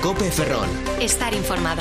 COPE Ferrol. Estar informado.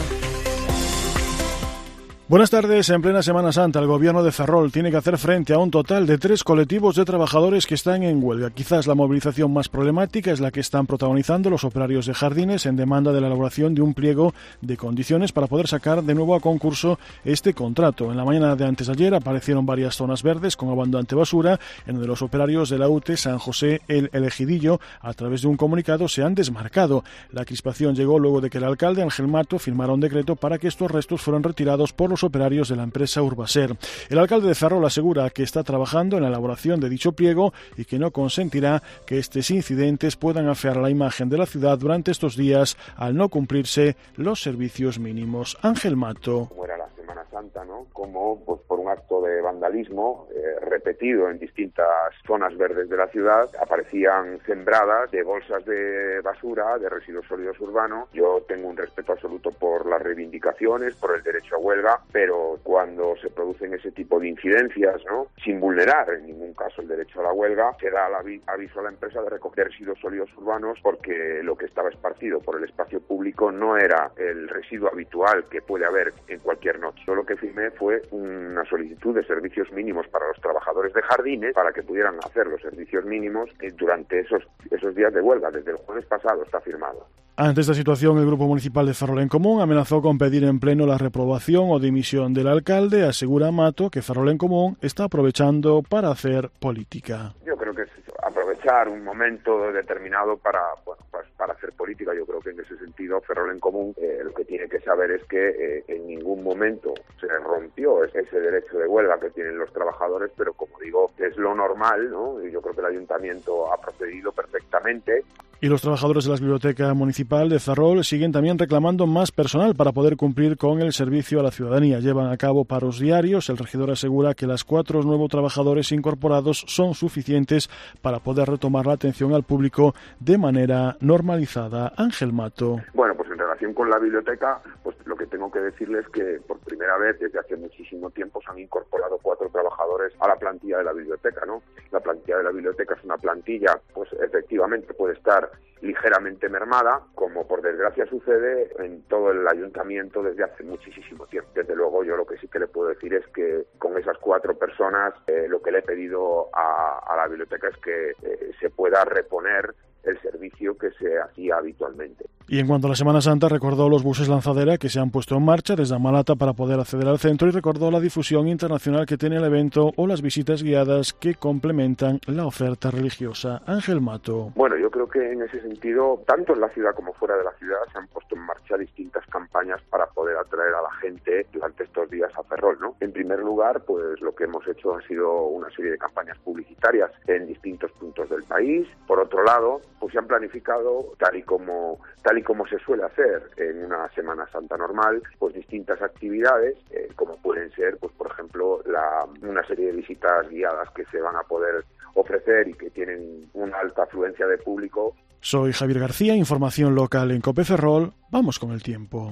Buenas tardes. En plena Semana Santa, el gobierno de Ferrol tiene que hacer frente a un total de 3 colectivos de trabajadores que están en huelga. Quizás la movilización más problemática es la que están protagonizando los operarios de jardines en demanda de la elaboración de un pliego de condiciones para poder sacar de nuevo a concurso este contrato. En la mañana de antes de ayer aparecieron varias zonas verdes con abundante basura, en donde los operarios de la UTE San José El Elegidillo, a través de un comunicado, se han desmarcado. La crispación llegó luego de que el alcalde Ángel Mato firmara un decreto para que estos restos fueran retirados por los operarios de la empresa Urbaser. El alcalde de Ferrol asegura que está trabajando en la elaboración de dicho pliego y que no consentirá que estos incidentes puedan afear la imagen de la ciudad durante estos días al no cumplirse los servicios mínimos. Ángel Mato. Como era la Semana Santa, ¿no? Como pues por un acto de vandalismo repetido en distintas zonas verdes de la ciudad, aparecían sembradas de bolsas de basura, de residuos sólidos urbanos. Yo tengo un respeto absoluto por las reivindicaciones, por el derecho a huelga, pero cuando se producen ese tipo de incidencias, ¿no?, sin vulnerar en ningún caso el derecho a la huelga, se da el aviso a la empresa de recoger residuos sólidos urbanos, porque lo que estaba esparcido por el espacio público no era el residuo habitual que puede haber en cualquier noche. Yo lo que firmé fue una solicitud de servicios mínimos para los trabajadores de jardines para que pudieran hacer los servicios mínimos durante esos días de huelga. Desde el jueves pasado está firmado. Ante esta situación, el Grupo Municipal de Ferrol en Común amenazó con pedir en pleno la reprobación o dimisión del alcalde. Asegura Mato que Ferrol en Común está aprovechando para hacer política. Yo creo que es aprovechar un momento determinado para hacer política. Yo creo que en ese sentido Ferrol en Común lo que tiene que saber es que en ningún momento se rompió ese derecho de huelga que tienen los trabajadores, pero como digo, es lo normal, ¿no? Y yo creo que el ayuntamiento ha procedido perfectamente. Y los trabajadores de la Biblioteca Municipal de Ferrol siguen también reclamando más personal para poder cumplir con el servicio a la ciudadanía. Llevan a cabo paros diarios. El regidor asegura que las 4 nuevos trabajadores incorporados son suficientes para poder retomar la atención al público de manera normalizada. Ángel Mato. Bueno, pues en relación con la biblioteca, pues lo que tengo que decirles es que por primera vez desde hace muchísimo tiempo se han incorporado 4 trabajadores a la plantilla de la biblioteca, ¿no? La plantilla de la biblioteca es una plantilla, pues efectivamente puede estar ligeramente mermada, como por desgracia sucede en todo el ayuntamiento desde hace muchísimo tiempo. Desde luego yo lo que sí que le puedo decir es que con esas 4 personas lo que le he pedido a la biblioteca es que se pueda reponer el servicio que se hacía habitualmente. Y en cuanto a la Semana Santa, recordó los buses lanzadera que se han puesto en marcha desde Amalata para poder acceder al centro y recordó la difusión internacional que tiene el evento o las visitas guiadas que complementan la oferta religiosa. Ángel Mato. Bueno, yo creo que en ese sentido, tanto en la ciudad como fuera de la ciudad, se han puesto en marcha distintas campañas para poder atraer a la gente durante estos días a Ferrol, ¿no? En primer lugar, pues lo que hemos hecho ha sido una serie de campañas publicitarias en distintos puntos del país. Por otro lado, pues se han planificado, tal y como se suele hacer en una Semana Santa normal, pues distintas actividades, como pueden ser, pues por ejemplo, una serie de visitas guiadas que se van a poder ofrecer y que tienen una alta afluencia de público. Soy Javier García, información local en COPE Ferrol. Vamos con el tiempo.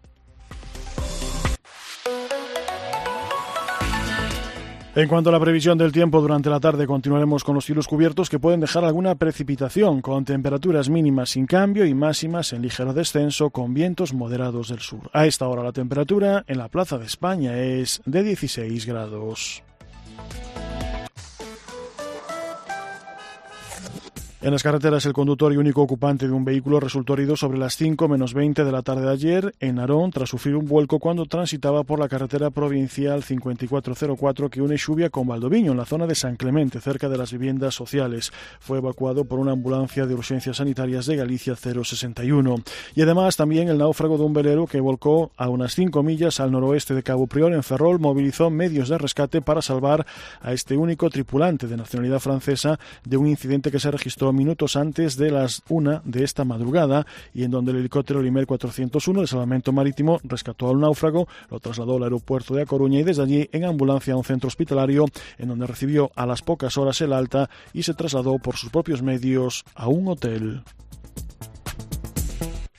En cuanto a la previsión del tiempo, durante la tarde continuaremos con los cielos cubiertos que pueden dejar alguna precipitación, con temperaturas mínimas sin cambio y máximas en ligero descenso con vientos moderados del sur. A esta hora la temperatura en la Plaza de España es de 16 grados. En las carreteras, el conductor y único ocupante de un vehículo resultó herido sobre las 5 menos 20 de la tarde de ayer en Narón tras sufrir un vuelco cuando transitaba por la carretera provincial 5404 que une Xubia con Valdoviño, en la zona de San Clemente, cerca de las viviendas sociales. Fue evacuado por una ambulancia de urgencias sanitarias de Galicia 061. Y además también el náufrago de un velero que volcó a unas 5 millas al noroeste de Cabo Prior, en Ferrol, movilizó medios de rescate para salvar a este único tripulante de nacionalidad francesa de un incidente que se registró minutos antes de las 1 de esta madrugada y en donde el helicóptero Limer 401 de Salvamento Marítimo rescató al náufrago, lo trasladó al aeropuerto de A Coruña y desde allí en ambulancia a un centro hospitalario en donde recibió a las pocas horas el alta y se trasladó por sus propios medios a un hotel.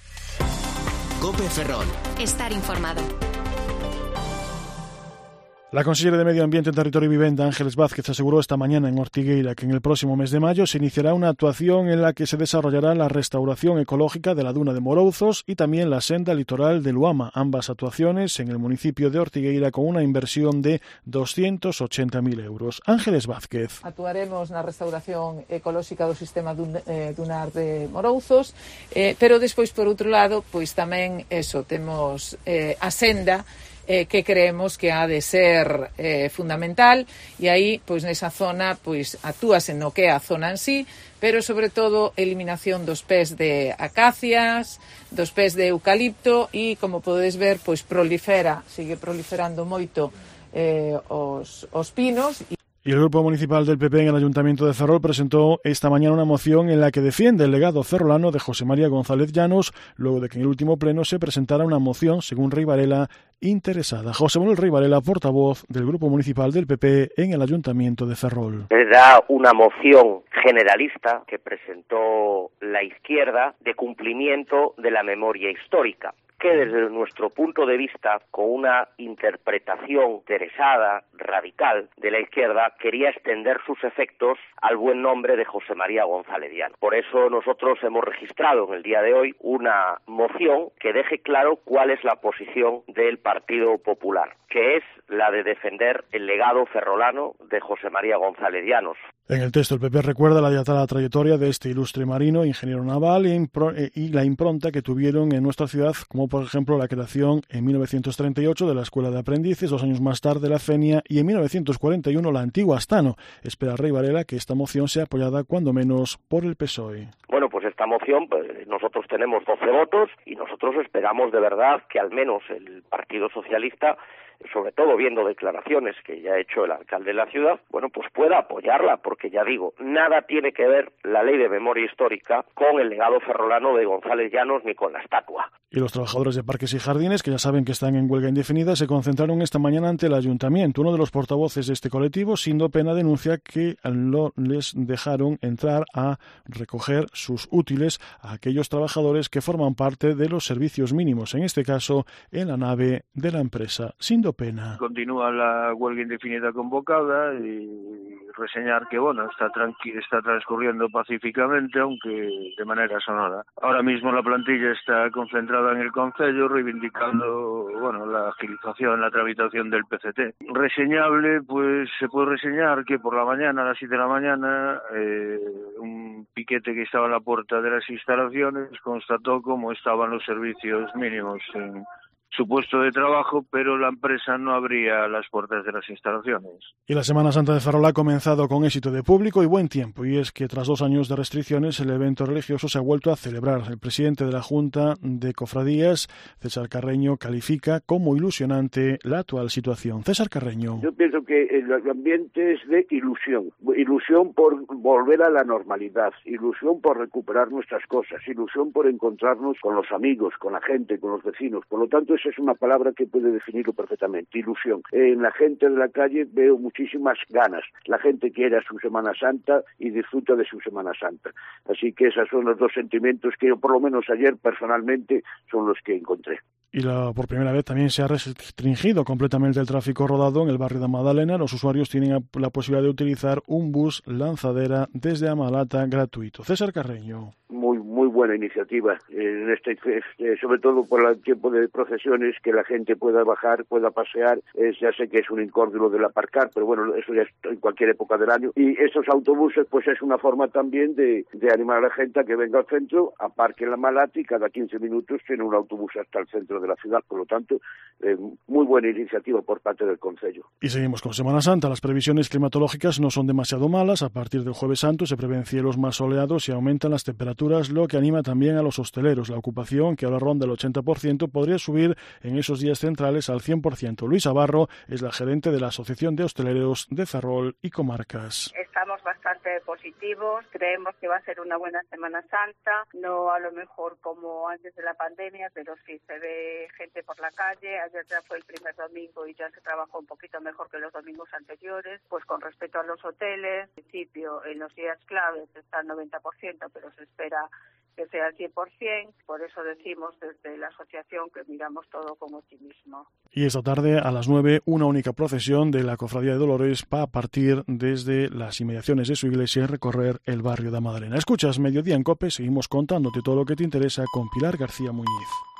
COPE Ferrol. Estar informado. La consellera de Medio Ambiente, Territorio y Vivienda, Ángeles Vázquez, aseguró esta mañana en Ortigueira que en el próximo mes de mayo se iniciará una actuación en la que se desarrollará la restauración ecológica de la duna de Morouzos y también la senda litoral de Luama, ambas actuaciones en el municipio de Ortigueira con una inversión de 280.000 euros. Ángeles Vázquez. Actuaremos na restauración ecolóxica do sistema dunar de Morouzos, pero despois, por outro lado, pois tamén temos a senda que creemos que ha de ser fundamental, e aí, pois nesa zona, pois actúase no que é a zona en sí, pero sobre todo eliminación dos pés de acacias, dos pés de eucalipto e, como podedes ver, pois sigue proliferando moito os pinos. Y el Grupo Municipal del PP en el Ayuntamiento de Ferrol presentó esta mañana una moción en la que defiende el legado ferrolano de José María González Llanos, luego de que en el último pleno se presentara una moción, según Rey Varela, interesada. José Manuel Rey Varela, portavoz del Grupo Municipal del PP en el Ayuntamiento de Ferrol. Era una moción generalista que presentó la izquierda de cumplimiento de la memoria histórica, que desde nuestro punto de vista, con una interpretación interesada, radical, de la izquierda, quería extender sus efectos al buen nombre de José María González Llanos. Por eso nosotros hemos registrado en el día de hoy una moción que deje claro cuál es la posición del Partido Popular, que es la de defender el legado ferrolano de José María González Llanos. En el texto el PP recuerda la dilatada trayectoria de este ilustre marino, ingeniero naval y la impronta que tuvieron en nuestra ciudad, como por ejemplo la creación en 1938 de la Escuela de Aprendices, 2 años más tarde la Fenia y en 1941 la antigua Astano. Espera Rey Varela que esta moción sea apoyada cuando menos por el PSOE. Bueno, pues esta moción, pues nosotros tenemos 12 votos y nosotros esperamos de verdad que al menos el Partido Socialista, sobre todo viendo declaraciones que ya ha hecho el alcalde de la ciudad, bueno, pues pueda apoyarla, porque ya digo, nada tiene que ver la ley de memoria histórica con el legado ferrolano de González Llanos ni con la estatua. Y los trabajadores de parques y jardines, que ya saben que están en huelga indefinida, se concentraron esta mañana ante el ayuntamiento. Uno de los portavoces de este colectivo, Sindo Pena, denuncia que no les dejaron entrar a recoger sus útiles a aquellos trabajadores que forman parte de los servicios mínimos, en este caso en la nave de la empresa. Sindo Pena. Continúa la huelga indefinida convocada y reseñar que bueno, está transcurriendo pacíficamente, aunque de manera sonora. Ahora mismo la plantilla está concentrada en el concello reivindicando la agilización, la tramitación del PCT. Reseñable, pues se puede reseñar que por la mañana, a las 7 de la mañana, un piquete que estaba en la puerta de las instalaciones constató cómo estaban los servicios mínimos en su puesto de trabajo, pero la empresa no abría las puertas de las instalaciones. Y la Semana Santa de Ferrol ha comenzado con éxito de público y buen tiempo, y es que tras 2 años de restricciones el evento religioso se ha vuelto a celebrar. El presidente de la Junta de Cofradías, César Carreño, califica como ilusionante la actual situación. César Carreño. Yo pienso que el ambiente es de ilusión por volver a la normalidad, ilusión por recuperar nuestras cosas, ilusión por encontrarnos con los amigos, con la gente, con los vecinos. Por lo tanto, esa es una palabra que puede definirlo perfectamente, ilusión. En la gente de la calle veo muchísimas ganas. La gente quiere a su Semana Santa y disfruta de su Semana Santa. Así que esos son los 2 sentimientos que yo, por lo menos ayer, personalmente, son los que encontré. Y por primera vez también se ha restringido completamente el tráfico rodado en el barrio de Madalena. Los usuarios tienen la posibilidad de utilizar un bus lanzadera desde Amalata gratuito. César Carreño. Muy buena iniciativa, sobre todo por el tiempo de procesiones, que la gente pueda bajar, pueda pasear. Ya sé que es un incómodo del aparcar, pero bueno, eso ya es en cualquier época del año. Y estos autobuses, pues es una forma también de animar a la gente a que venga al centro, aparque en la Malata y cada 15 minutos tiene un autobús hasta el centro de la ciudad. Por lo tanto, muy buena iniciativa por parte del concello. Y seguimos con Semana Santa. Las previsiones climatológicas no son demasiado malas. A partir del Jueves Santo se prevén cielos más soleados y aumentan las temperaturas, lo que anima también a los hosteleros. La ocupación, que ahora ronda el 80%, podría subir en esos días centrales al 100%. Luisa Barro es la gerente de la Asociación de Hosteleros de Ferrol y Comarcas. Estamos bastante positivos, creemos que va a ser una buena Semana Santa, no a lo mejor como antes de la pandemia, pero sí se ve gente por la calle. Ayer ya fue el primer domingo y ya se trabajó un poquito mejor que los domingos anteriores. Pues con respecto a los hoteles, en principio en los días claves está el 90%, pero se espera que sea al 100%, por eso decimos desde la asociación que miramos todo con optimismo. Y esta tarde a las 9 una única procesión de la Cofradía de Dolores va a partir desde las inmediaciones de su iglesia y recorrer el barrio de Madalena. Escuchas Mediodía en COPE, seguimos contándote todo lo que te interesa con Pilar García Muñiz.